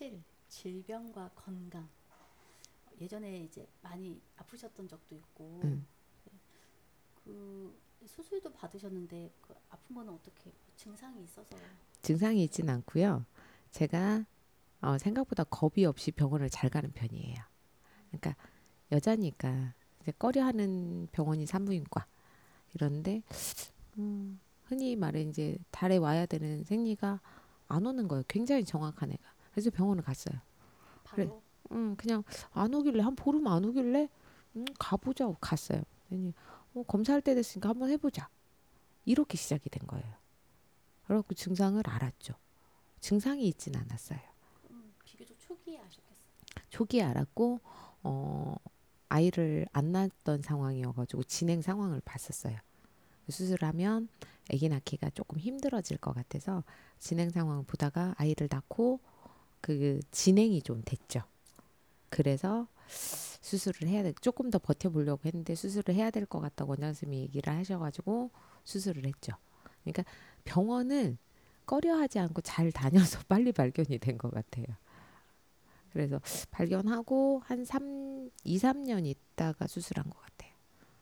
17. 질병과 건강. 예전에 이제 많이 아프셨던 적도 있고 음, 그 수술도 받으셨는데 그 아픈 거는 어떻게 증상이 있어서 증상이 하셨어요? 있진 않고요. 제가 생각보다 겁이 없이 병원을 잘 가는 편이에요. 그러니까 여자니까 이제 꺼려하는 병원이 산부인과 이런데 흔히 말해 이제 달에 와야 되는 생리가 안 오는 거예요. 굉장히 정확한 애가. 그래서 병원을 갔어요. 그래, 바로. 그냥 안 오길래 한 보름 안 오길래 가보자 고 갔어요. 그랬더니 검사할 때 됐으니까 한번 해보자. 이렇게 시작이 된 거예요. 그래갖고 증상을 알았죠. 증상이 있진 않았어요. 그럼 비교적 초기에 아셨겠어요. 초기에 알았고 어, 아이를 안 낳았던 상황이어가지고 진행 상황을 봤었어요. 수술하면 아기 낳기가 조금 힘들어질 것 같아서 진행 상황을 보다가 아이를 낳고 그 진행이 좀 됐죠. 그래서 수술을 해야 돼. 조금 더 버텨보려고 했는데 수술을 해야 될 것 같다고 원장 선생님이 얘기를 하셔가지고 수술을 했죠. 그러니까 병원을 꺼려하지 않고 잘 다녀서 빨리 발견이 된 것 같아요. 그래서 발견하고 한 2, 3년 있다가 수술한 것 같아요.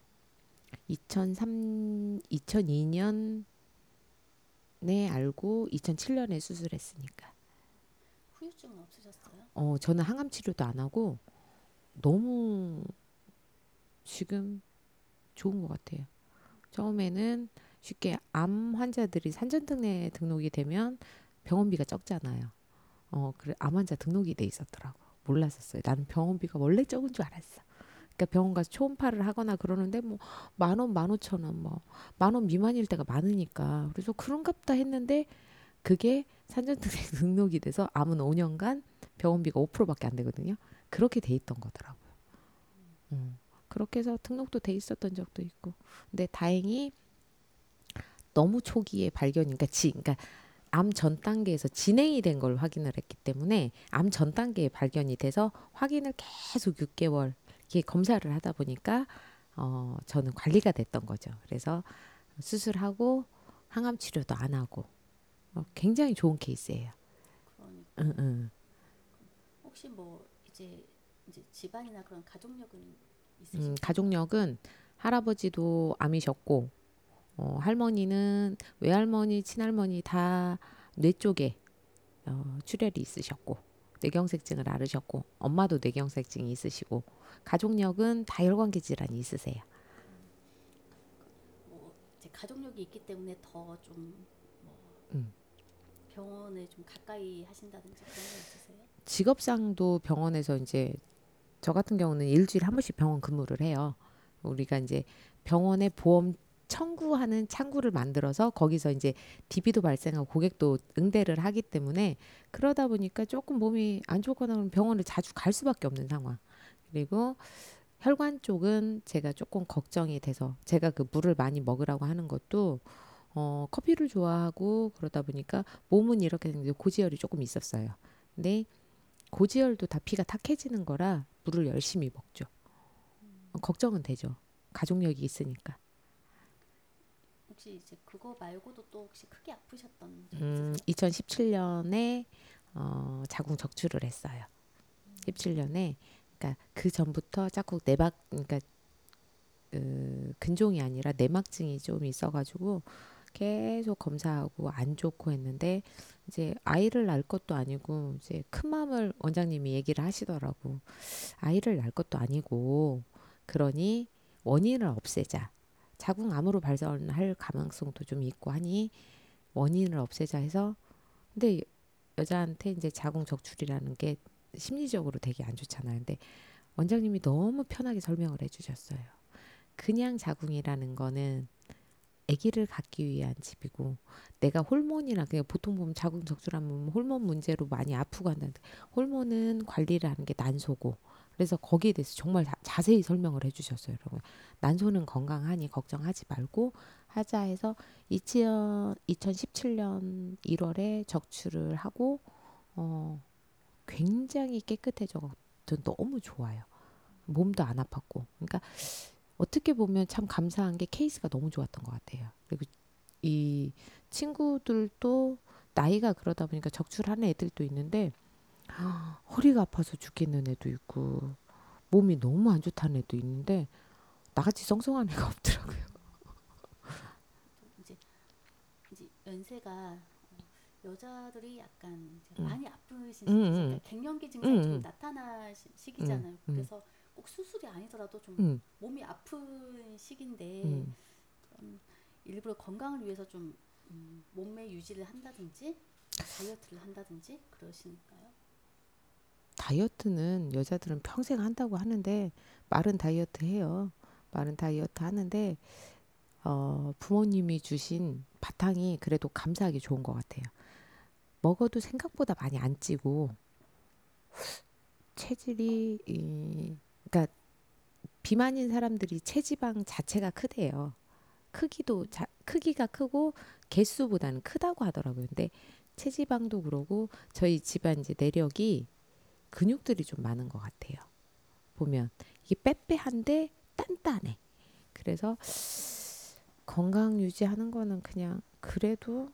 2002년에 알고 2007년에 수술했으니까. 후유증은 없으셨어요? 저는 항암 치료도 안 하고 너무 지금 좋은 것 같아요. 처음에는 쉽게 암 환자들이 산전특례 등록이 되면 병원비가 적잖아요. 그래 암 환자 등록이 돼 있었더라고. 몰랐었어요. 나는 병원비가 원래 적은 줄 알았어. 그러니까 병원 가서 초음파를 하거나 그러는데 뭐 10,000원, 15,000원, 뭐 10,000원 미만일 때가 많으니까 그래서 그런갑다 했는데 그게 산전특례 등록이 돼서 암은 5년간 병원비가 5%밖에 안 되거든요. 그렇게 돼 있던 거더라고요. 그렇게 해서 등록도 돼 있었던 적도 있고. 근데 다행히 너무 초기에 발견, 그러니까 암 전 단계에서 진행이 된 걸 확인을 했기 때문에 암 전 단계에 발견이 돼서 확인을 계속 6개월 이렇게 검사를 하다 보니까 저는 관리가 됐던 거죠. 그래서 수술하고 항암 치료도 안 하고 굉장히 좋은 케이스예요. 응, 그러니까요. 응. 혹시 뭐 이제 집안이나 그런 가족력은 있으신가요? 가족력은 할아버지도 암이셨고 할머니는 외할머니, 친할머니 다 뇌 쪽에 출혈이 있으셨고 뇌경색증을 앓으셨고 엄마도 뇌경색증이 있으시고 가족력은 다 혈관계 질환이 있으세요. 뭐 이제 가족력이 있기 때문에 더 좀 뭐 음. 병원에 좀 가까이 하신다든지 그런 거 있으세요? 직업상도 병원에서 이제 저 같은 경우는 일주일에 한 번씩 병원 근무를 해요. 우리가 이제 병원에 보험 청구하는 창구를 만들어서 거기서 이제 DB도 발생하고 고객도 응대를 하기 때문에 그러다 보니까 조금 몸이 안 좋거나 그러면 병원을 자주 갈 수밖에 없는 상황. 그리고 혈관 쪽은 제가 조금 걱정이 돼서 제가 그 물을 많이 먹으라고 하는 것도 커피를 좋아하고 그러다 보니까 몸은 이렇게 생겼는데 고지혈이 조금 있었어요. 근데 고지혈도 다 피가 탁해지는 거라 물을 열심히 먹죠. 걱정은 되죠. 가족력이 있으니까. 혹시 이제 그거 말고도 또 혹시 크게 아프셨던 적 있으세요? 2017년에 자궁 적출을 했어요. 17년에 그러니까 그 전부터 자꾸 내막 그러니까 근종이 아니라 내막증이 좀 있어가지고 계속 검사하고 안 좋고 했는데 이제 아이를 낳을 것도 아니고 이제 큰 마음을 원장님이 얘기를 하시더라고. 아이를 낳을 것도 아니고 그러니 원인을 없애자. 자궁암으로 발전할 가능성도 좀 있고 하니 원인을 없애자 해서 근데 여자한테 이제 자궁 적출이라는 게 심리적으로 되게 안 좋잖아요. 근데 원장님이 너무 편하게 설명을 해주셨어요. 그냥 자궁이라는 거는 아기를 갖기 위한 집이고 내가 호르몬이나 그냥 보통 보면 자궁 적출하면 호르몬 문제로 많이 아프고 한다는데 호르몬은 관리를 하는 게 난소고 그래서 거기에 대해서 정말 자세히 설명을 해주셨어요. 여러분 난소는 건강하니 걱정하지 말고 하자 해서 2017년 1월에 적출을 하고 어, 굉장히 깨끗해져 너무 좋아요. 몸도 안 아팠고 그러니까 어떻게 보면 참 감사한 게 케이스가 너무 좋았던 것 같아요. 그리고 이 친구들도 나이가 그러다 보니까 적출하는 애들도 있는데 허리가 아파서 죽겠는 애도 있고 몸이 너무 안 좋다는 애도 있는데 나같이 썽썽한 애가 없더라고요. 좀 이제 연세가 여자들이 약간 이제 응, 많이 아프신 응, 시기죠. 응, 그러니까 갱년기 증상이 조금 응, 나타날 응, 시기잖아요. 응, 그래서 꼭 수술이 아니더라도 좀 응, 몸이 아픈 시기인데 응. 일부러 건강을 위해서 좀 몸매 유지를 한다든지 다이어트를 한다든지 그러시니까요. 다이어트는 여자들은 평생 한다고 하는데 마른 다이어트 해요. 마른 다이어트 하는데 부모님이 주신 바탕이 그래도 감사하게 좋은 것 같아요. 먹어도 생각보다 많이 안 찌고 체질이 그러니까 비만인 사람들이 체지방 자체가 크대요. 크기가 크고 개수보다는 크다고 하더라고요. 근데 체지방도 그러고 저희 집안 이제 내력이 근육들이 좀 많은 것 같아요. 보면 이게 빼빼한데 단단해. 그래서 건강 유지하는 거는 그냥 그래도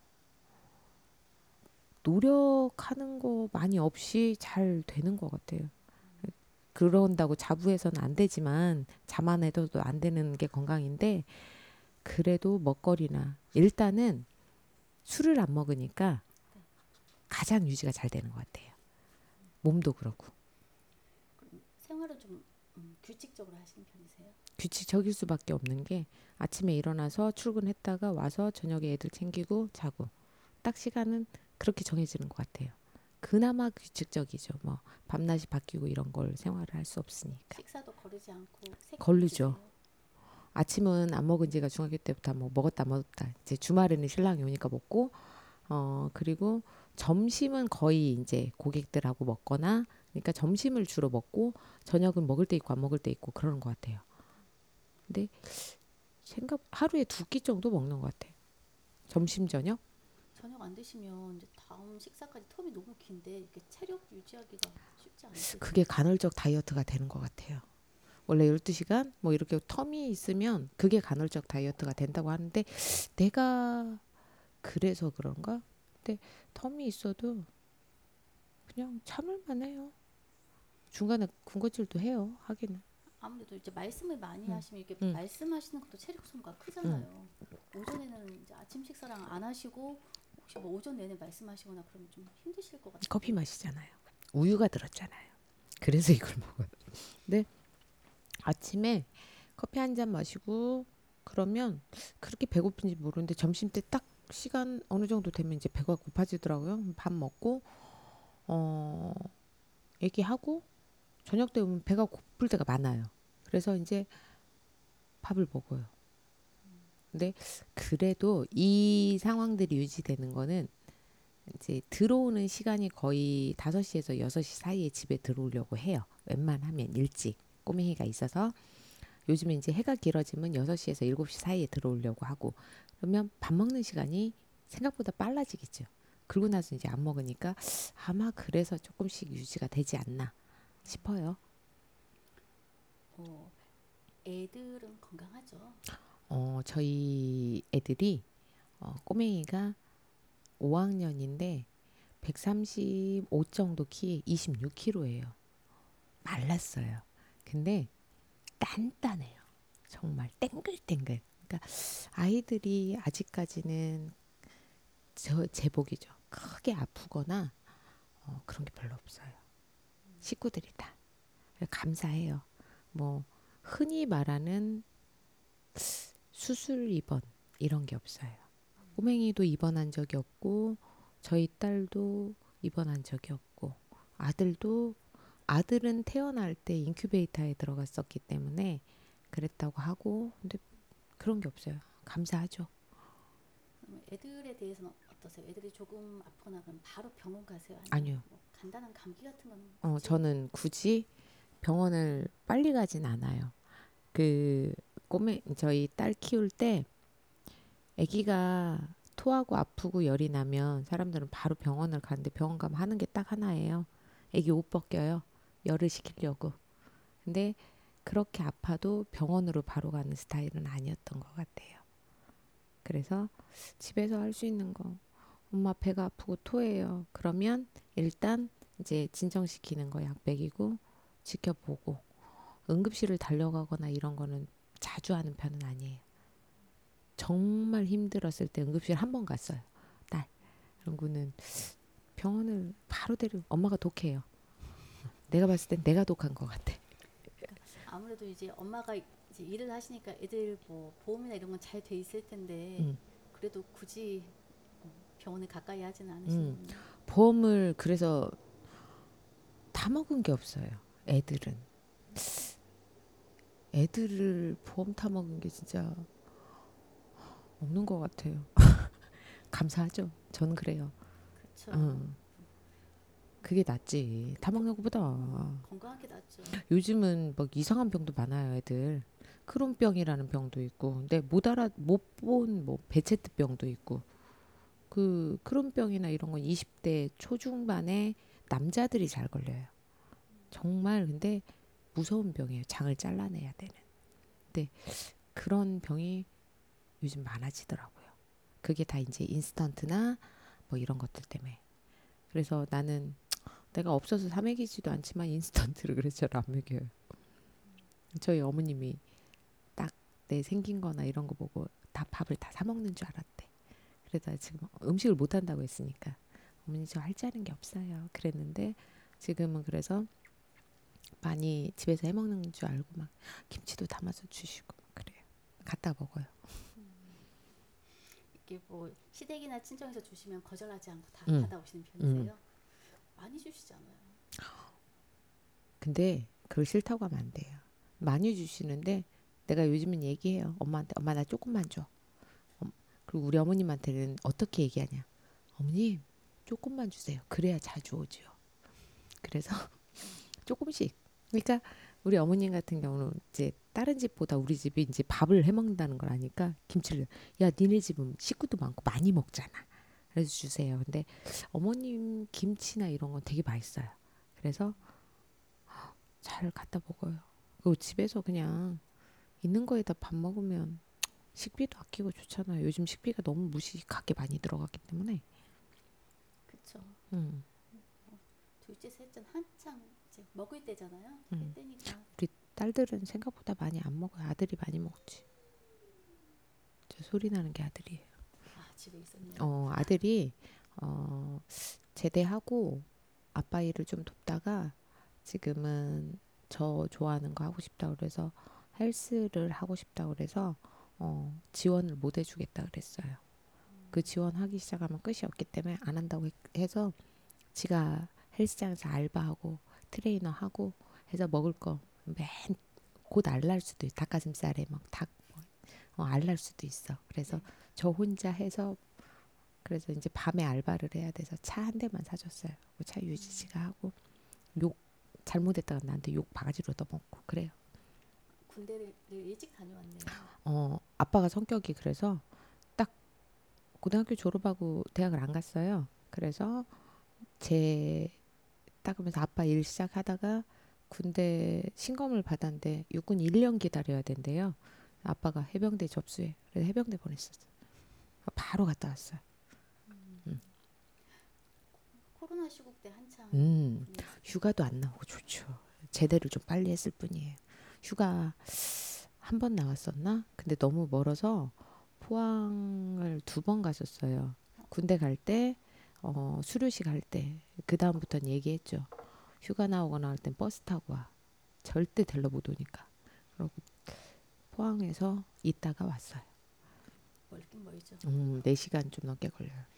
노력하는 거 많이 없이 잘 되는 것 같아요. 그런다고 자부해서는 안 되지만 자만해도 안 되는 게 건강인데 그래도 먹거리나 일단은 술을 안 먹으니까 네. 가장 유지가 잘 되는 것 같아요. 몸도 그렇고 그럼 생활을 좀 규칙적으로 하시는 편이세요? 규칙적일 수밖에 없는 게 아침에 일어나서 출근했다가 와서 저녁에 애들 챙기고 자고 딱 시간은 그렇게 정해지는 것 같아요. 그나마 규칙적이죠. 뭐 밤낮이 바뀌고 이런 걸 생활을 할 수 없으니까. 식사도 거르지 않고 새끼 거르죠. 드세요? 아침은 안 먹은 지가 중학교 때부터 뭐 먹었다 먹었다. 이제 주말에는 신랑이 오니까 먹고 그리고 점심은 거의 이제 고객들하고 먹거나 그러니까 점심을 주로 먹고 저녁은 먹을 때 있고 안 먹을 때 있고 그러는 것 같아요. 근데 생각 하루에 2끼 정도 먹는 것 같아요. 점심 저녁? 저녁 안 드시면 이제 다음 식사까지 텀이 너무 긴데 이렇게 체력 유지하기가 쉽지 그게 않으실까요? 간헐적 다이어트가 되는 것 같아요. 원래 12시간 뭐 이렇게 텀이 있으면 그게 간헐적 다이어트가 된다고 하는데 내가 그래서 그런가? 근데 텀이 있어도 그냥 참을만 해요. 중간에 군것질도 해요. 하기는. 아무래도 이제 말씀을 많이 응, 하시면 이게 응, 말씀하시는 것도 체력 소모가 응. 크잖아요. 오전에는 이제 아침 식사랑 안 하시고 혹시 뭐 오전 내내 말씀하시거나 그러면 좀 힘드실 것 커피 같은데. 마시잖아요. 우유가 들었잖아요. 그래서 이걸 먹어요. 근데 아침에 커피 한 잔 마시고 그러면 그렇게 배고픈지 모르는데 점심 때 딱 시간 어느 정도 되면 이제 배가 고파지더라고요. 밥 먹고 어 얘기하고 저녁 때 오면 배가 고플 때가 많아요. 그래서 이제 밥을 먹어요. 근데 그래도 이 상황들이 유지되는 거는 이제 들어오는 시간이 거의 5시에서 6시 사이에 집에 들어오려고 해요. 웬만하면 일찍. 꼬맹이가 있어서 요즘에 이제 해가 길어지면 6시에서 7시 사이에 들어오려고 하고 그러면 밥 먹는 시간이 생각보다 빨라지겠죠. 그러고 나서 이제 안 먹으니까 아마 그래서 조금씩 유지가 되지 않나 싶어요. 어, 애들은 건강하죠. 저희 애들이 꼬맹이가 5학년인데 135 정도 키에 26kg예요. 말랐어요. 근데 단단해요. 정말 땡글땡글. 그러니까 아이들이 아직까지는 제복이죠. 크게 아프거나 그런 게 별로 없어요. 식구들이 다 감사해요. 뭐 흔히 말하는 수술 입원 이런 게 없어요. 꼬맹이도 입원한 적이 없고 저희 딸도 입원한 적이 없고 아들도 아들은 태어날 때 인큐베이터에 들어갔었기 때문에 그랬다고 하고 근데 그런 게 없어요. 감사하죠. 그러면 애들에 대해서는 어떠세요? 애들이 조금 아프거나 그러면 바로 병원 가세요? 아니면 아니요. 뭐 간단한 감기 같은 건 굳이 저는 굳이 병원을 빨리 가진 않아요. 그 저희 딸 키울 때 아기가 토하고 아프고 열이 나면 사람들은 바로 병원을 가는데 병원 가면 하는 게 딱 하나예요. 아기 옷 벗겨요. 열을 식히려고. 근데 그렇게 아파도 병원으로 바로 가는 스타일은 아니었던 것 같아요. 그래서 집에서 할 수 있는 거 엄마 배가 아프고 토해요. 그러면 일단 이제 진정시키는 거 약 먹이고 지켜보고 응급실을 달려가거나 이런 거는 자주 하는 편은 아니에요. 정말 힘들었을 때 응급실 한 번 갔어요. 딸. 그러고는 병원을 바로 데리고 엄마가 독해요. 내가 봤을 땐 내가 독한 것 같아. 그러니까 아무래도 이제 엄마가 이제 일을 하시니까 애들 뭐 보험이나 이런 건 잘 돼 있을 텐데 음, 그래도 굳이 병원을 가까이 하지는 음. 않으시는군요. 보험을 그래서 다 먹은 게 없어요. 애들은. 애들을 보험 타 먹은 게 진짜 없는 것 같아요. 감사하죠. 저는 그래요. 그렇죠. 응. 그게 낫지. 타 먹는 것보다. 건강한 게 낫죠. 요즘은 막 이상한 병도 많아요, 애들. 크론병이라는 병도 있고. 근데 못 본 뭐 베체트병도 있고. 그 크론병이나 이런 건 20대 초중반에 남자들이 잘 걸려요. 정말 근데 무서운 병이에요. 장을 잘라내야 되는. 근데 그런 병이 요즘 많아지더라고요. 그게 다 이제 인스턴트나 뭐 이런 것들 때문에. 그래서 나는 내가 없어서 사 먹이지도 않지만 인스턴트를 그래서 잘 안 먹여요. 저희 어머님이 딱 내 생긴 거나 이런 거 보고 다 밥을 다 사 먹는 줄 알았대. 그래서 지금 음식을 못 한다고 했으니까 어머니 저 할 줄 아는 게 없어요. 그랬는데 지금은 그래서 많이 집에서 해 먹는 줄 알고 막 김치도 담아서 주시고 막 그래요. 갖다 먹어요. 이게 뭐 시댁이나 친정에서 주시면 거절하지 않고 다 응, 받아오시는 응. 편이세요? 많이 주시잖아요. 근데 그걸 싫다고 하면 안 돼요. 많이 주시는데 내가 요즘은 얘기해요. 엄마한테 엄마 나 조금만 줘. 그리고 우리 어머님한테는 어떻게 얘기하냐. 어머님 조금만 주세요. 그래야 자주 오지요. 그래서 조금씩. 그러니까 우리 어머님 같은 경우는 이제 다른 집보다 우리 집이 이제 밥을 해 먹는다는 걸 아니까 김치를 야 니네 집은 식구도 많고 많이 먹잖아. 그래서 주세요. 근데 어머님 김치나 이런 건 되게 맛있어요. 그래서 잘 갖다 먹어요. 그리고 집에서 그냥 있는 거에다 밥 먹으면 식비도 아끼고 좋잖아요. 요즘 식비가 너무 무식하게 많이 들어가기 때문에. 그쵸. 음, 둘째, 셋째 한창 이제 먹을 때잖아요. 음. 그때니까. 우리 딸들은 생각보다 많이 안 먹어요. 아들이 많이 먹지. 저 소리 나는 게 아들이에요. 아, 집에 있었네요. 아들이 어, 제대하고 아빠 일을 좀 돕다가 지금은 저 좋아하는 거 하고 싶다 그래서 헬스를 하고 싶다 그래서 지원을 못 해주겠다 그랬어요. 그 지원하기 시작하면 끝이 없기 때문에 안 한다고 해서 지가 헬스장에서 알바하고 트레이너 하고 해서 먹을 거 맨 곧 알날 수도 있어. 닭가슴살에 막닭 알날 수도 있어. 그래서 네. 저 혼자 해서 그래서 이제 밤에 알바를 해야 돼서 차 한 대만 사줬어요. 그 차 유지씨가 하고 욕 잘못했다가 나한테 욕 바가지로 얻어먹고 그래요. 군대를 일찍 다녀왔네요. 아빠가 성격이 그래서 딱 고등학교 졸업하고 대학을 안 갔어요. 그래서 제 딱 그러면서 아빠 일 시작하다가 군대 신검을 받았는데 육군 1년 기다려야 된대요. 아빠가 해병대 접수해. 그래서 해병대 보냈었어요. 바로 갔다 왔어요. 음. 코로나 시국 때 한창 군에 있을 텐데. 휴가도 안 나오고 좋죠. 제대를 좀 빨리 했을 뿐이에요. 휴가 한 번 나왔었나? 근데 너무 멀어서 포항을 2번 갔었어요. 군대 갈 때, 수료식 할 때. 그 다음부터는 얘기했죠. 휴가 나오거나 할 땐 버스 타고 와. 절대 데려 못 오니까. 그러고 포항에서 있다가 왔어요. 멀긴 멀죠. 4시간 좀 넘게 걸려요.